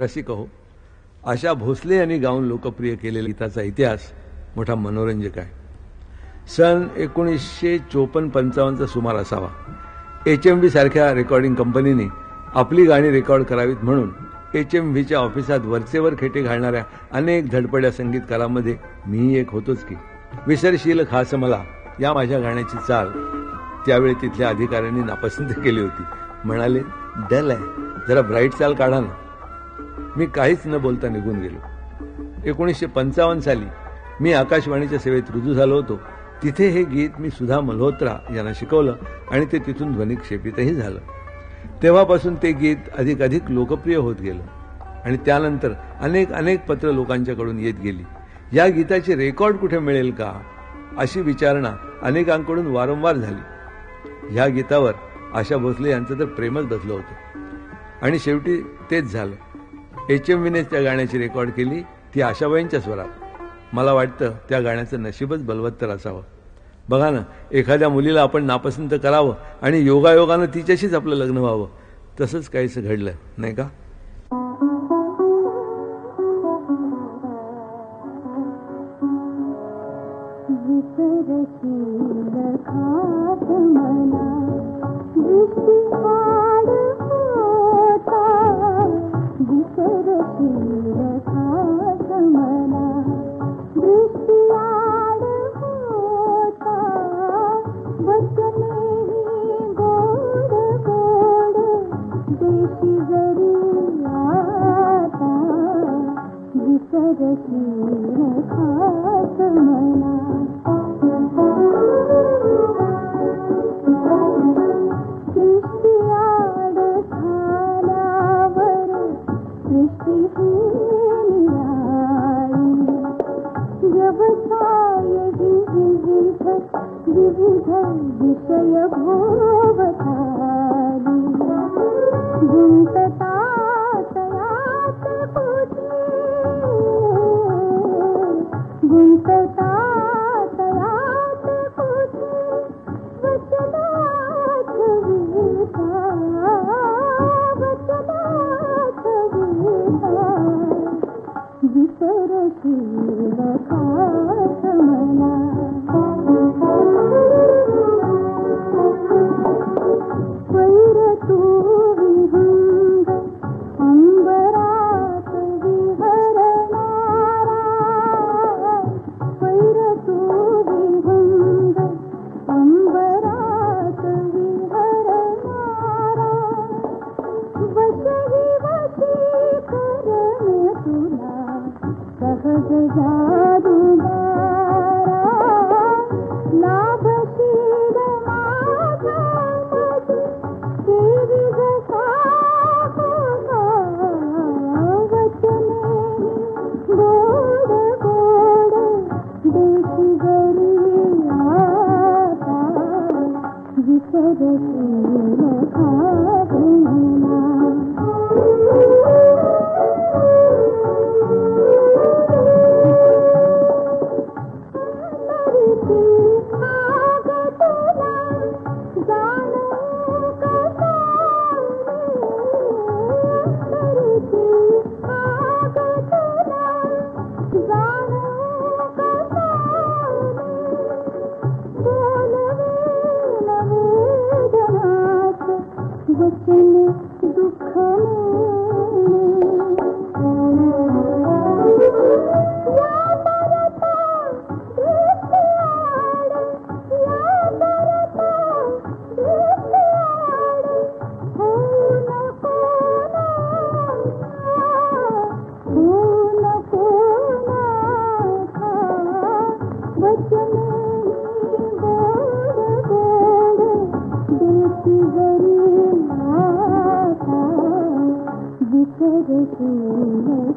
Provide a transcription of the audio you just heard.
रसिक हो, आशा भोसले यांनी गाऊन लोकप्रिय केलेल्या गीताचा इतिहास मोठा मनोरंजक आहे. सन 1954-55चा सुमार असावा. HMV सारख्या रेकॉर्डिंग कंपनीने आपली गाणी रेकॉर्ड करावीत म्हणून HMVच्या ऑफिसात वरचेवर खेटे घालणाऱ्या अनेक धडपड्या संगीतकारांमध्ये मीही एक होतोच की. विसरशील खास मला या माझ्या गाण्याची चाल त्यावेळी तिथल्या अधिकाऱ्यांनी नापसंत केली होती. म्हणाले, डल आहे, जरा ब्राईट चाल काढा ना. मी काहीच न बोलता निघून गेलो. 1955 साली मी आकाशवाणीच्या सेवेत रुजू झालो होतो. तिथे हे गीत मी सुधा मल्होत्रा यांना शिकवलं आणि ते तिथून ध्वनिक्षेपितही झालं. तेव्हापासून ते गीत अधिक लोकप्रिय होत गेलं आणि त्यानंतर अनेक पत्र लोकांच्याकडून येत गेली. या गीताचे रेकॉर्ड कुठे मिळेल का अशी विचारणा अनेकांकडून वारंवार झाली. या गीतावर आशा भोसले यांचं तर प्रेमच बसलं होतं आणि शेवटी तेच झालं. HMVनेच त्या गाण्याची रेकॉर्ड केली, ती आशाबाईंच्या स्वरात. मला वाटतं त्या गाण्याचं नशीबच बलवत्तर असावं. बघा ना, एखाद्या मुलीला आपण नापसंत करावं आणि योगायोगानं तिच्याशीच आपलं लग्न व्हावं. तसंच काहीसं घडलं नाही का? विसरशील